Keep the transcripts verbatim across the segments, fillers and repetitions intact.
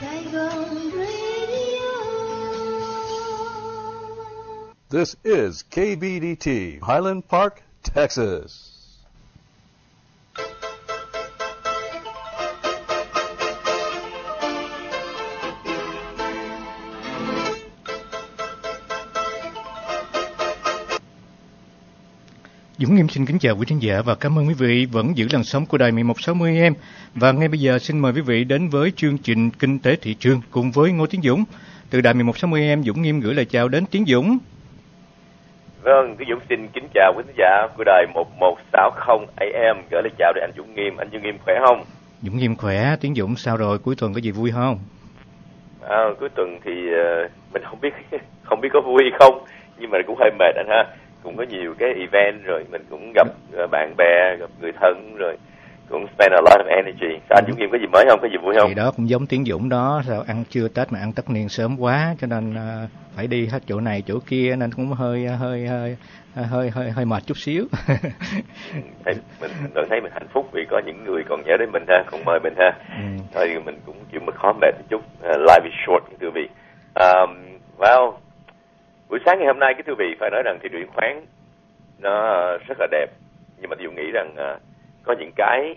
Saigon Radio. This is K B D T, Highland Park, Texas. Dũng Nghiêm xin kính chào quý khán giả và cảm ơn quý vị vẫn giữ làn sóng của đài mười một sáu mươi em. Và ngay bây giờ xin mời quý vị đến với chương trình Kinh tế thị trường cùng với Ngô Tiến Dũng. Từ đài mười một sáu mươi em, Dũng Nghiêm gửi lời chào đến Tiến Dũng. Vâng, Tiến Dũng xin kính chào quý khán giả của đài một một sáu không a em, gửi lời chào đến anh Dũng Nghiêm. Anh Dũng Nghiêm khỏe không? Dũng Nghiêm khỏe. Tiến Dũng sao rồi? Cuối tuần có gì vui không? À, cuối tuần thì uh, mình không biết không biết có vui không, nhưng mà cũng hơi mệt anh ha. Cũng có nhiều cái event rồi mình cũng gặp uh, bạn bè, gặp người thân rồi cũng spend a lot of energy. Sao anh Dũng Nghiêm có gì mới không? Có gì vui không? Thì đó cũng giống Tiến Dũng đó, sao ăn trưa Tết mà ăn tất niên sớm quá cho nên uh, phải đi hết chỗ này chỗ kia nên cũng hơi hơi hơi hơi hơi hơi mệt chút xíu. Thấy, mình mình thấy mình hạnh phúc vì có những người còn nhớ đến mình ha, còn mời mình ha. Ừ. Thôi mình cũng chịu một khó mệt một chút. Uh, life is short, thưa quý vị. Um, well, buổi sáng ngày hôm nay, cái thưa quý vị, phải nói rằng thị trường chứng khoán nó rất là đẹp, nhưng mà điều nghĩ rằng uh, có những cái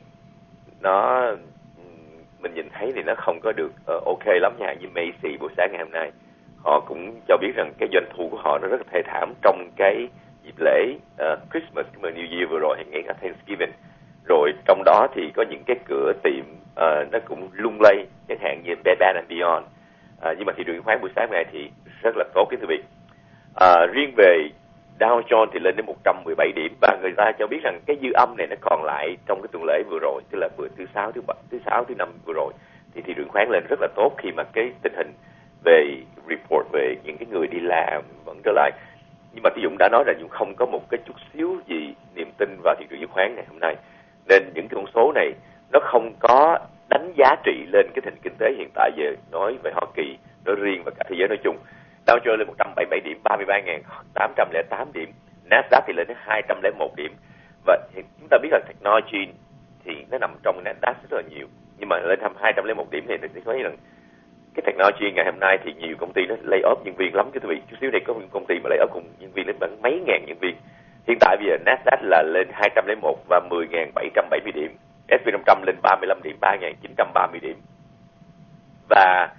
nó mình nhìn thấy thì nó không có được uh, ok lắm nha. Như Macy buổi sáng ngày hôm nay họ cũng cho biết rằng cái doanh thu của họ nó rất là thê thảm trong cái dịp lễ uh, Christmas, cái New Year vừa rồi, hay ngay cả Thanksgiving. Rồi trong đó thì có những cái cửa tiệm uh, nó cũng lung lay, chẳng hạn như Bed Bath and Beyond. Uh, nhưng mà thị trường chứng khoán buổi sáng này thì rất là tốt, cái thưa quý vị. Uh, riêng về Dow Jones thì lên đến một trăm mười bảy điểm, và người ta cho biết rằng cái dư âm này nó còn lại trong cái tuần lễ vừa rồi, tức là bữa thứ sáu, thứ bảy, thứ sáu, thứ năm vừa rồi, thì thị trường khoán lên rất là tốt khi mà cái tình hình về report về những cái người đi làm vẫn trở lại. Nhưng mà Thị Dũng đã nói là Dũng không có một cái chút xíu gì niềm tin vào thị trường chứng khoán ngày hôm nay, nên những cái con số này nó không có đánh giá trị lên cái tình kinh tế hiện tại về nói về Hoa Kỳ nói riêng và cả thế giới nói chung. Dow Jones lên một trăm bảy mươi bảy điểm, ba mươi ba nghìn tám trăm lẻ tám điểm. Nasdaq thì lên đến hai trăm lẻ một điểm. Và chúng ta biết là technology thì nó nằm trong Nasdaq rất là nhiều. Nhưng mà lên thăm hai trăm lẻ một điểm thì tôi thấy rằng cái technology ngày hôm nay thì nhiều công ty nó lay off nhân viên lắm. Cái quý vị, chút xíu này có những công ty mà lay off cùng nhân viên lên bằng mấy ngàn nhân viên. Hiện tại bây giờ Nasdaq là lên hai trăm lẻ một và mười nghìn bảy trăm bảy mươi điểm. ét and pê năm trăm lên ba mươi lăm điểm, ba nghìn chín trăm ba mươi điểm. Và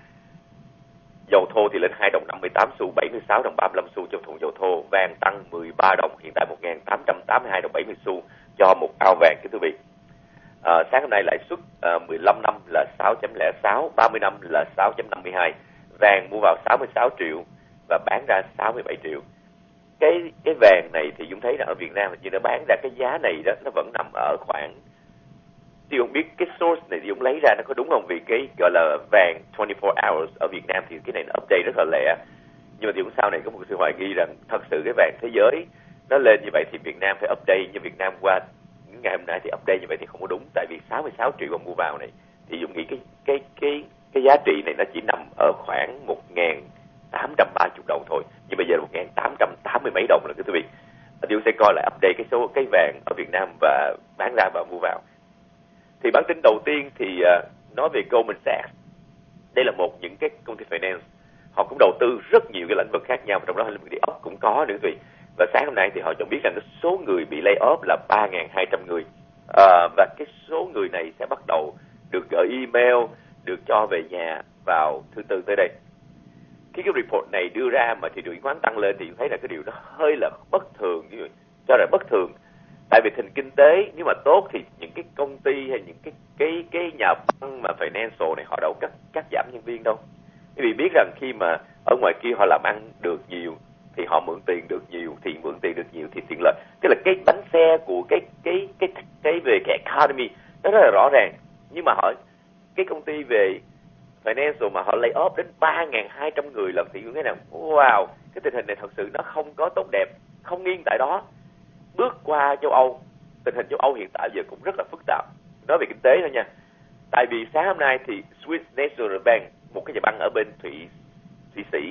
dầu thô thì lên hai đồng năm mươi tám xu, bảy mươi sáu đồng ba mươi lăm xu cho thùng dầu thô. Vàng tăng mười ba đồng, hiện tại một nghìn tám trăm tám mươi hai đồng bảy mươi xu cho một ao vàng, kính thưa quý vị. À, sáng hôm nay lãi suất à, mười lăm năm là sáu chấm không sáu, ba mươi năm là sáu chấm năm mươi hai. Vàng mua vào sáu mươi sáu triệu và bán ra sáu mươi bảy triệu. Cái cái vàng này thì chúng thấy là ở Việt Nam thì nó bán ra cái giá này đó, nó vẫn nằm ở khoảng, thì không biết cái source này thì ông lấy ra nó có đúng không, vì cái gọi là vàng hai mươi bốn hours ở Việt Nam thì cái này nó update rất là lẹ. Nhưng mà thì cũng sau này có một sự hoài nghi rằng thật sự cái vàng thế giới nó lên như vậy thì Việt Nam phải update như Việt Nam qua những ngày hôm nay thì update như vậy thì không có đúng, tại vì sáu mươi sáu triệu mà mua vào này thì Dũng nghĩ cái cái cái cái giá trị này nó chỉ nằm ở khoảng một nghìn tám trăm ba mươi đồng thôi, nhưng bây giờ là một nghìn tám trăm tám mươi mấy đồng rồi, quý vị. Thì Dũng sẽ coi lại update cái số cái vàng ở Việt Nam và bán ra và mua vào. Thì bản tin đầu tiên thì uh, nói về Goldman Sachs. Đây là một những cái công ty finance, họ cũng đầu tư rất nhiều cái lĩnh vực khác nhau, trong đó lĩnh vực địa ốc cũng có nữa quý vị. Và sáng hôm nay thì họ cho biết rằng cái số người bị lay off là ba nghìn hai trăm người. À, và cái số người này sẽ bắt đầu được gửi email, được cho về nhà vào thứ Tư tới đây. Khi cái report này đưa ra mà thị trường chứng khoán tăng lên thì thấy là cái điều đó hơi là bất thường, cho là bất thường. Tại vì tình kinh tế nếu mà tốt thì những cái công ty hay những cái cái cái nhà băng mà financial này họ đâu cắt cắt giảm nhân viên đâu. Bởi vì biết rằng khi mà ở ngoài kia họ làm ăn được nhiều thì họ mượn tiền được nhiều, thì mượn tiền được nhiều thì tiền lợi. Tức là cái bánh xe của cái cái cái cái, cái về cái economy nó rất là rõ ràng. Nhưng mà họ cái công ty về financial mà họ lay off đến ba nghìn hai trăm người lần thì như thế nào? Wow, cái tình hình này thật sự nó không có tốt đẹp, không nghiêng tại đó. Bước qua châu Âu, tình hình châu Âu hiện tại giờ cũng rất là phức tạp. Nói về kinh tế thôi nha. Tại vì sáng hôm nay thì Swiss National Bank, một cái nhà băng ở bên Thụy Thụy Sĩ.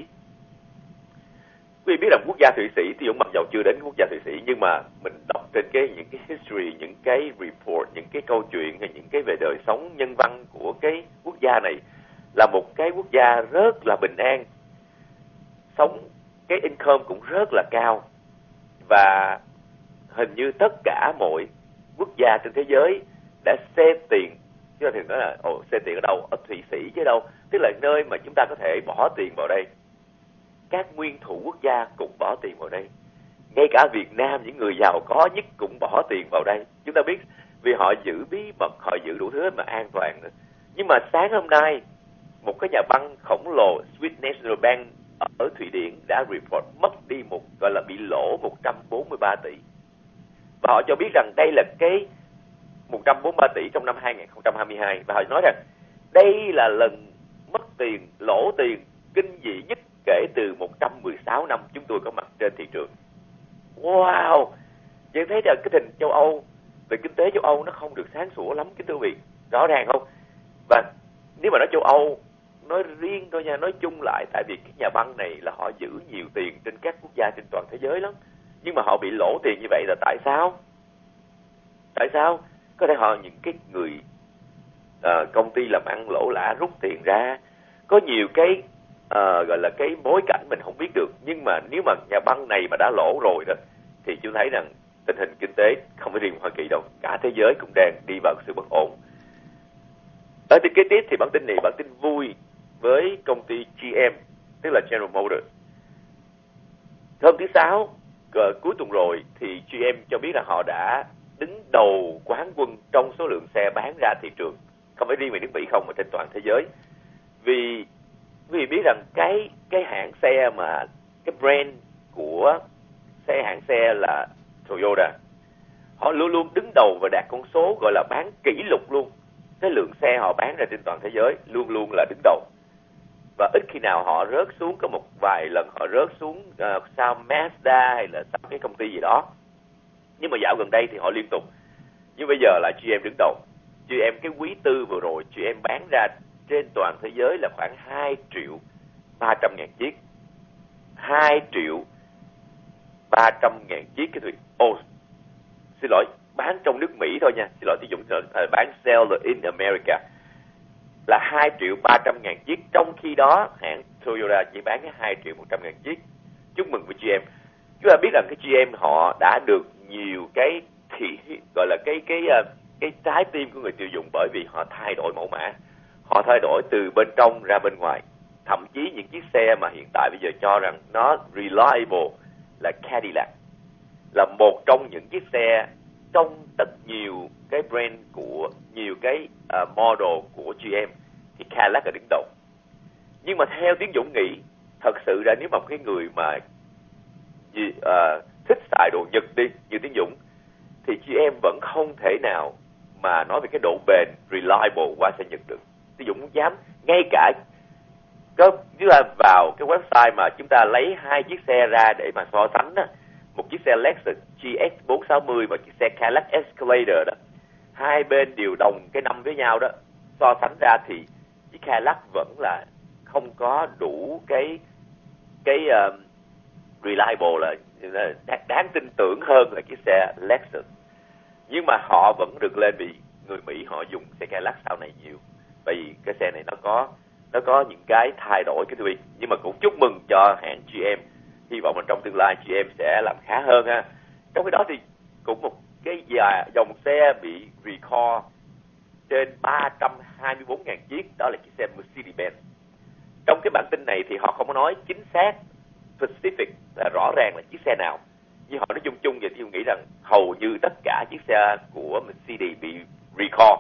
Quý vị biết rằng quốc gia Thụy Sĩ thì cũng mặc dầu chưa đến quốc gia Thụy Sĩ, nhưng mà mình đọc trên cái những cái history, những cái report, những cái câu chuyện hay những cái về đời sống nhân văn của cái quốc gia này là một cái quốc gia rất là bình an, sống cái income cũng rất là cao, và hình như tất cả mọi quốc gia trên thế giới đã xem tiền, chứ thì nói là ồ xem tiền ở đâu, ở Thụy Sĩ chứ đâu, tức là nơi mà chúng ta có thể bỏ tiền vào đây. Các nguyên thủ quốc gia cũng bỏ tiền vào đây, ngay cả Việt Nam, những người giàu có nhất cũng bỏ tiền vào đây. Chúng ta biết vì họ giữ bí mật, họ giữ đủ thứ mà an toàn nữa. Nhưng mà sáng hôm nay, một cái nhà băng khổng lồ Swiss National Bank ở Thụy Điển đã report mất đi một, gọi là bị lỗ một trăm bốn mươi ba tỷ. Và họ cho biết rằng đây là cái một trăm bốn mươi ba tỷ trong năm hai nghìn không trăm hai mươi hai. Và họ nói rằng đây là lần mất tiền, lỗ tiền kinh dị nhất kể từ một trăm mười sáu năm chúng tôi có mặt trên thị trường. Wow! Chị thấy rằng cái tình châu Âu, về kinh tế châu Âu nó không được sáng sủa lắm, kính thưa quý vị. Rõ ràng không? Và nếu mà nói châu Âu, nói riêng thôi nha, nói chung lại, tại vì cái nhà băng này là họ giữ nhiều tiền trên các quốc gia trên toàn thế giới lắm. Nhưng mà họ bị lỗ tiền như vậy là tại sao? Tại sao? Có thể họ những cái người à, công ty làm ăn lỗ lã rút tiền ra. Có nhiều cái à, gọi là cái bối cảnh mình không biết được. Nhưng mà nếu mà nhà băng này mà đã lỗ rồi đó, thì chúng thấy rằng tình hình kinh tế không phải riêng Hoa Kỳ đâu, cả thế giới cũng đang đi vào sự bất ổn. Ở tin kế tiếp thì bản tin này bản tin vui với công ty giê em, tức là General Motors. Hôm thứ Sáu, cuối tuần rồi, thì giê em cho biết là họ đã đứng đầu quán quân trong số lượng xe bán ra thị trường. Không phải riêng về nước Mỹ không, mà trên toàn thế giới. Vì quý vị biết rằng cái cái hãng xe mà cái brand của xe hãng xe là Toyota, họ luôn luôn đứng đầu và đạt con số gọi là bán kỷ lục luôn. Cái lượng xe họ bán ra trên toàn thế giới luôn luôn là đứng đầu. Và ít khi nào họ rớt xuống, có một vài lần họ rớt xuống uh, sau Mazda hay là sau cái công ty gì đó. Nhưng mà dạo gần đây thì họ liên tục. Nhưng bây giờ là giê em đứng đầu. giê em cái quý tư vừa rồi, giê em bán ra trên toàn thế giới là khoảng hai triệu ba trăm ngàn chiếc. hai triệu ba trăm ngàn chiếc cái thuyền. Ồ, oh, xin lỗi, bán trong nước Mỹ thôi nha. Xin lỗi, tôi dùng uh, bán sell in America là hai triệu ba trăm ngàn chiếc. Trong khi đó, hãng Toyota chỉ bán cái hai triệu một trăm ngàn chiếc. Chúc mừng với giê em. Chúng ta biết rằng cái giê em họ đã được nhiều cái thì gọi là cái cái cái trái tim của người tiêu dùng, bởi vì họ thay đổi mẫu mã, họ thay đổi từ bên trong ra bên ngoài. Thậm chí những chiếc xe mà hiện tại bây giờ cho rằng nó reliable là Cadillac, là một trong những chiếc xe trong rất nhiều cái brand của nhiều cái uh, model của giê em thì Cadillac là đứng đầu. Nhưng mà theo Tiến Dũng nghĩ, thật sự ra nếu mà cái người mà gì, uh, thích xài đồ Nhật đi như Tiến Dũng, thì giê em vẫn không thể nào mà nói về cái độ bền reliable qua xe Nhật được. Tiến Dũng dám ngay cả có chúng ta vào cái website mà chúng ta lấy hai chiếc xe ra để mà so sánh đó, một chiếc xe Lexus G X bốn sáu mươi và chiếc xe Cadillac Escalade đó, hai bên đều đồng cái năm với nhau đó, so sánh ra thì chiếc Cadillac vẫn là không có đủ cái cái uh, reliable, là, là đáng tin tưởng hơn là chiếc xe Lexus. Nhưng mà họ vẫn được lên vì người Mỹ họ dùng xe Cadillac sau này nhiều, bởi vì cái xe này nó có nó có những cái thay đổi cái thứ. Nhưng mà cũng chúc mừng cho hãng giê em, hy vọng là trong tương lai giê em sẽ làm khá hơn ha. Trong cái đó thì cũng một cái dòng xe bị recall trên ba trăm hai mươi bốn ngàn chiếc, đó là chiếc xe Mercedes-Benz. Trong cái bản tin này thì họ không có nói chính xác specific là rõ ràng là chiếc xe nào, nhưng họ nói chung chung vậy thì tôi nghĩ rằng hầu như tất cả chiếc xe của Mercedes bị recall.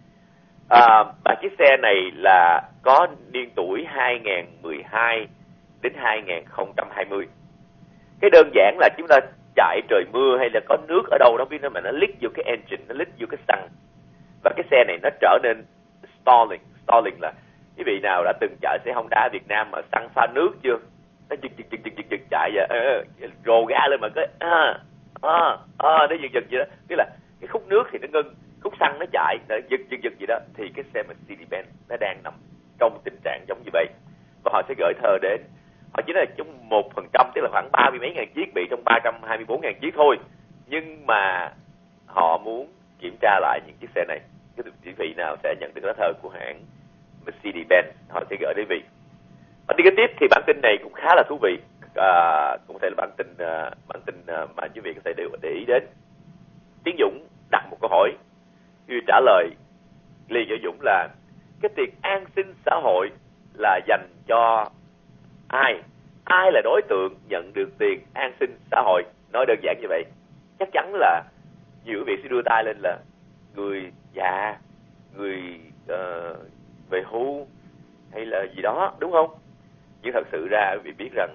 À, và chiếc xe này là có niên tuổi hai nghìn không trăm mười hai đến hai nghìn không trăm hai mươi. Cái đơn giản là chúng ta chạy trời mưa hay là có nước ở đâu đó biết nó mà nó leak vô cái engine, nó leak vô cái xăng, và cái xe này nó trở nên stalling. Stalling là quý vị nào đã từng chạy xe Honda Việt Nam mà xăng pha nước chưa? Nó giật giật giật giật giật chạy vậy, uh, rồ ga lên mà cái à à à nó giật giật vậy đó, tức là cái khúc nước thì nó ngưng, khúc xăng nó chạy, nó giật giật giật vậy đó, thì cái xe Mercedes-Benz nó đang nằm trong tình trạng giống như vậy. Và họ sẽ gửi thơ đến, họ chỉ là trong một phần trăm, tức là khoảng ba mươi mấy ngàn chiếc bị trong ba trăm hai mươi bốn ngàn chiếc thôi. Nhưng mà họ muốn kiểm tra lại những chiếc xe này, cái quý vị nào sẽ nhận được lá thơ của hãng Mercedes-Benz, họ sẽ gửi đến quý vị. Và đi kế tiếp thì bản tin này cũng khá là thú vị, à, cũng có thể là bản tin uh, bản tin uh, mà quý vị có thể để, để ý đến. Tiến Dũng đặt một câu hỏi, quý vị trả lời liền cho Dũng là cái tiền an sinh xã hội là dành cho ai? Ai là đối tượng nhận được tiền an sinh xã hội? Nói đơn giản như vậy, chắc chắn là nhiều quý vị sẽ đưa tay lên là người già, người uh, về hưu hay là gì đó, đúng không? Nhưng thật sự ra quý vị biết rằng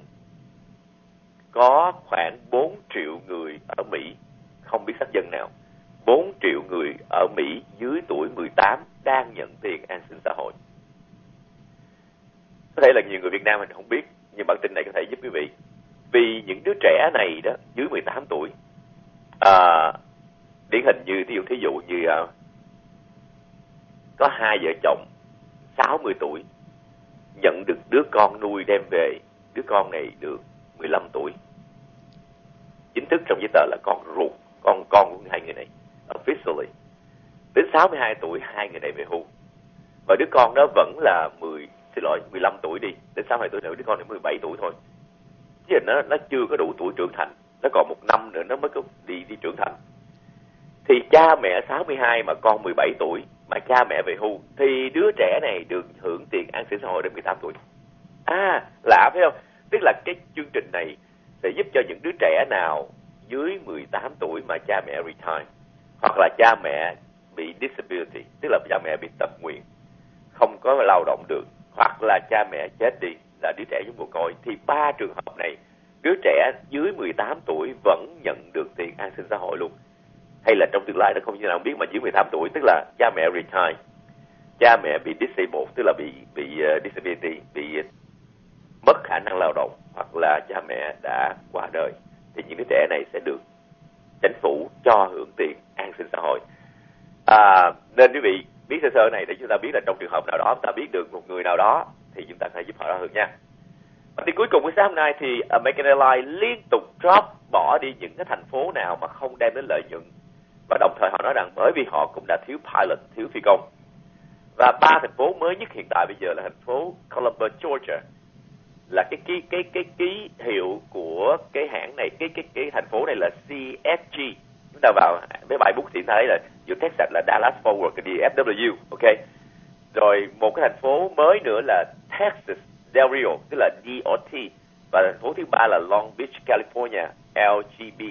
có khoảng bốn triệu người ở Mỹ, không biết sắc dân nào, bốn triệu người ở Mỹ dưới tuổi mười tám đang nhận tiền an sinh xã hội. Có thể là nhiều người Việt Nam mình không biết, nhưng bản tin này có thể giúp quý vị. Vì những đứa trẻ này đó, dưới mười tám tuổi, à, điển hình như thí dụ, thí dụ như à, có hai vợ chồng sáu mươi tuổi nhận được đứa con nuôi đem về, đứa con này được mười lăm tuổi. Chính thức trong giấy tờ là con ruột, con con của hai người này, officially. Đến sáu mươi hai tuổi hai người này về hưu. Và đứa con đó vẫn là mười, xin lỗi, mười lăm tuổi đi, đến sáu mươi hai tuổi nữa đứa con này mười bảy tuổi thôi. Chứ nó nó chưa có đủ tuổi trưởng thành, nó còn một năm nữa nó mới có đi đi trưởng thành. Thì cha mẹ sáu mươi hai mà con mười bảy tuổi mà cha mẹ về hưu thì đứa trẻ này được hưởng tiền an sinh xã hội đến mười tám tuổi. À, lạ phải không? Tức là cái chương trình này sẽ giúp cho những đứa trẻ nào dưới mười tám tuổi mà cha mẹ retire, hoặc là cha mẹ bị disability, tức là cha mẹ bị tật nguyền, không có lao động được, hoặc là cha mẹ chết đi là đứa trẻ giống mồ côi, thì ba trường hợp này đứa trẻ dưới mười tám tuổi vẫn nhận được tiền an sinh xã hội luôn. Hay là trong tương lai nó không như nào biết, mà dưới mười tám tuổi tức là cha mẹ retire, cha mẹ bị disabled, tức là bị bị uh, disability, bị uh, mất khả năng lao động, hoặc là cha mẹ đã qua đời, thì những đứa trẻ này sẽ được chính phủ cho hưởng tiền an sinh xã hội. À, nên quý vị biết sơ sơ này để chúng ta biết là trong trường hợp nào đó chúng ta biết được một người nào đó thì chúng ta phải giúp họ ra hơn nha. Và thì cuối cùng của sáng hôm nay thì American Airlines liên tục drop bỏ đi những cái thành phố nào mà không đem đến lợi nhuận, và đồng thời họ nói rằng bởi vì họ cũng đã thiếu pilot, thiếu phi công. Và ba thành phố mới nhất hiện tại bây giờ là thành phố Columbus, Georgia, là cái ký cái cái ký hiệu của cái hãng này, cái cái cái thành phố này là xê ép giê. Chúng ta vào mấy bài bút thì chúng ta thấy là giữa Texas là Dallas Fort Worth, cái đê ép vê kép, ok. Rồi một cái thành phố mới nữa là Texas Del Rio, tức là đê o tê, và thành phố thứ ba là Long Beach, California, lờ giê bê.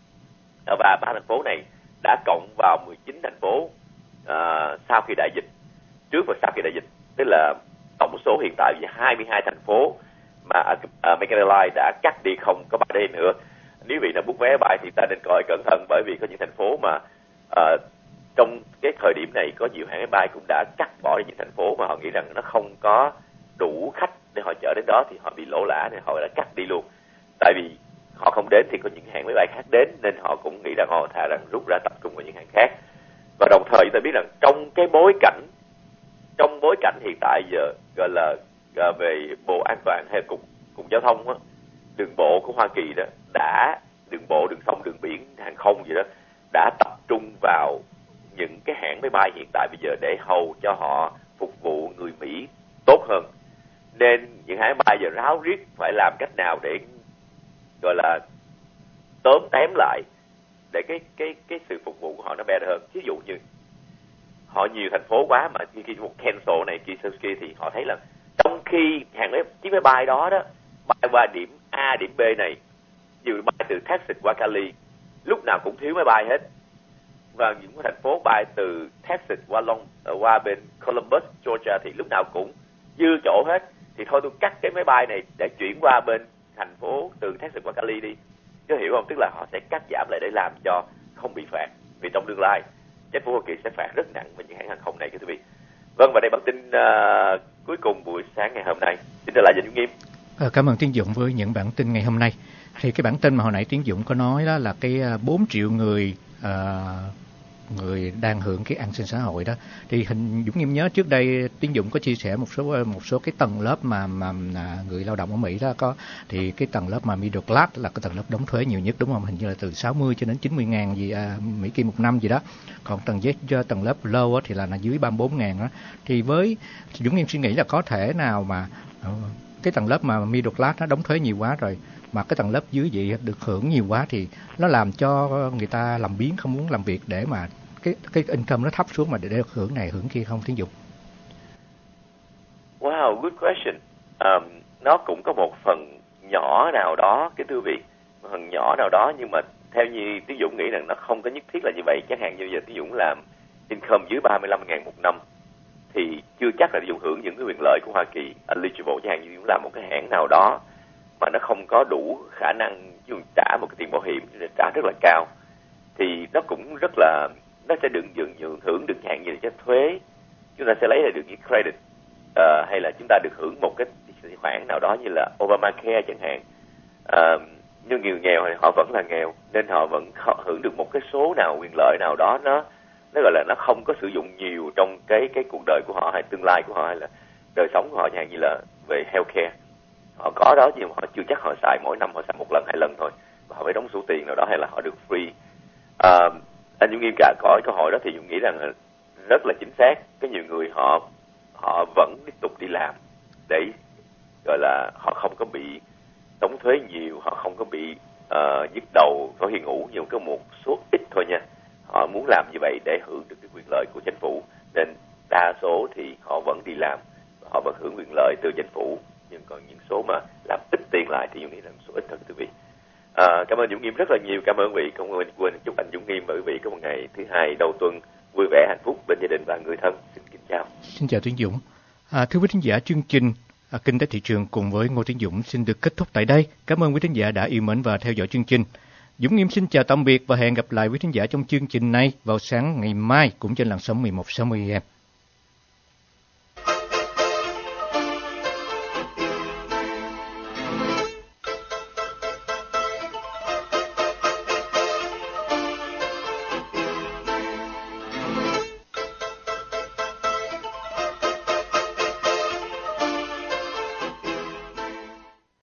Và ba thành phố này đã cộng vào mười chín thành phố uh, sau khi đại dịch, trước và sau khi đại dịch, tức là tổng số hiện tại là hai mươi hai thành phố mà uh, American Airlines đã cắt đi, không có bay đây nữa. Nếu vị nào book vé bay thì ta nên coi cẩn thận, bởi vì có những thành phố mà uh, trong cái thời điểm này có nhiều hãng máy bay cũng đã cắt bỏ đi những thành phố mà họ nghĩ rằng nó không có đủ khách để họ chở đến đó, thì họ bị lỗ lã nên họ đã cắt đi luôn. Tại vì họ không đến thì có những hãng máy bay khác đến, nên họ cũng nghĩ rằng họ thà rằng rút ra tập trung vào những hãng khác. Và đồng thời chúng ta biết rằng trong cái bối cảnh trong bối cảnh hiện tại giờ gọi là về Bộ An toàn hay cục cục giao thông á, đường bộ của Hoa Kỳ đó đã đường bộ, đường sông, đường biển, hàng không gì đó đã tập trung vào những cái hãng máy bay hiện tại bây giờ để hầu cho họ phục vụ người Mỹ tốt hơn. Nên những hãng máy bay giờ ráo riết phải làm cách nào để gọi là tóm tém lại để cái cái cái sự phục vụ của họ nó better hơn. Ví dụ như họ nhiều thành phố quá mà khi khi một cancel này kia kia thì họ thấy là trong khi hàng máy chiếc máy bay đó đó bay qua điểm A điểm B này, dù bay từ Texas qua Cali lúc nào cũng thiếu máy bay hết, và những thành phố bay từ Texas qua Long qua bên Columbus, Georgia thì lúc nào cũng dư chỗ hết, thì thôi tôi cắt cái máy bay này để chuyển qua bên thành phố từ Texas qua Cali đi. Chứ hiểu không? Tức là họ sẽ cắt giảm lại để làm cho không bị phạt, vì trong tương lai chính phủ Hoa Kỳ sẽ phạt rất nặng với những hãng hàng không này, quý vị. Vâng, và đây bản tin uh, cuối cùng buổi sáng ngày hôm nay. Xin trở lại cho Dũng Nghiêm. À, cảm ơn Tiến Dũng với những bản tin ngày hôm nay. Thì cái bản tin mà hồi nãy Tiến Dũng có nói đó là cái bốn triệu người uh, người đang hưởng cái an sinh xã hội đó. Thì hình Dũng Nghiêm nhớ trước đây Tiến Dũng có chia sẻ một số một số cái tầng lớp mà mà người lao động ở Mỹ đó có, thì cái tầng lớp mà middle class là cái tầng lớp đóng thuế nhiều nhất, đúng không? Hình như là từ sáu mươi cho đến chín mươi ngàn gì à, Mỹ Kim một năm gì đó. Còn tầng Z tầng lớp low thì là, là dưới ba mươi bốn ngàn đó. Thì với Dũng Nghiêm suy nghĩ là có thể nào mà cái tầng lớp mà middle class nó đóng thuế nhiều quá rồi, mà cái tầng lớp dưới vậy được hưởng nhiều quá thì nó làm cho người ta làm biếng, không muốn làm việc để mà cái cái income nó thấp xuống mà để được hưởng này hưởng kia không, Tiến Dũng? Wow, good question. Um, nó cũng có một phần nhỏ nào đó, cái thưa vị, một phần nhỏ nào đó, nhưng mà theo như Tiến Dũng nghĩ rằng nó không có nhất thiết là như vậy. Chẳng hạn như giờ Tiến Dũng làm income dưới ba mươi lăm ngàn một năm thì chưa chắc là Tiến Dũng hưởng những cái quyền lợi của Hoa Kỳ eligible. Chẳng hạn như Tiến Dũng làm một cái hãng nào đó mà nó không có đủ khả năng trả một cái tiền bảo hiểm, trả rất là cao, thì nó cũng rất là, nó sẽ được nhượng hưởng được hạn như là cái thuế, chúng ta sẽ lấy lại được cái credit, uh, hay là chúng ta được hưởng một cái khoản nào đó như là Obamacare chẳng hạn. Uh, nhưng người nghèo thì họ vẫn là nghèo, nên họ vẫn hưởng được một cái số nào quyền lợi nào đó, nó nó gọi là nó không có sử dụng nhiều trong cái cái cuộc đời của họ hay tương lai của họ hay là đời sống của họ, chẳng hạn như là về healthcare. Họ có đó nhưng mà họ chưa chắc họ xài mỗi năm, họ xài một lần hai lần thôi, và họ phải đóng số tiền nào đó hay là họ được free. Uh, anh Dũng Nghiêm cả có câu hỏi đó thì Dũng nghĩ rằng rất là chính xác. Có nhiều người họ họ vẫn tiếp tục đi làm để gọi là họ không có bị đóng thuế nhiều, họ không có bị uh, nhức đầu có hiện ngủ, nhưng có một số ít thôi nha, họ muốn làm như vậy để hưởng được cái quyền lợi của chính phủ, nên đa số thì họ vẫn đi làm, họ vẫn hưởng quyền lợi từ chính phủ. Nhưng còn những số mà làm ít tiền lại thì Dũng nghĩ là số ít thật quý vị. À, cảm ơn Dũng Nghiêm rất là nhiều. Cảm ơn quý vị. Không quên quên chúc anh Dũng Nghiêm và quý vị có một ngày thứ hai đầu tuần vui vẻ, hạnh phúc bên gia đình và người thân. Xin kính chào. Xin chào Tiến Dũng. À, thưa quý thính giả, chương trình à, Kinh tế thị trường cùng với Ngô Tiến Dũng xin được kết thúc tại đây. Cảm ơn quý thính giả đã yêu mến và theo dõi chương trình. Dũng Nghiêm xin chào tạm biệt và hẹn gặp lại quý thính giả trong chương trình này vào sáng ngày mai cũng trên làn sóng mười một sáu mươi A M.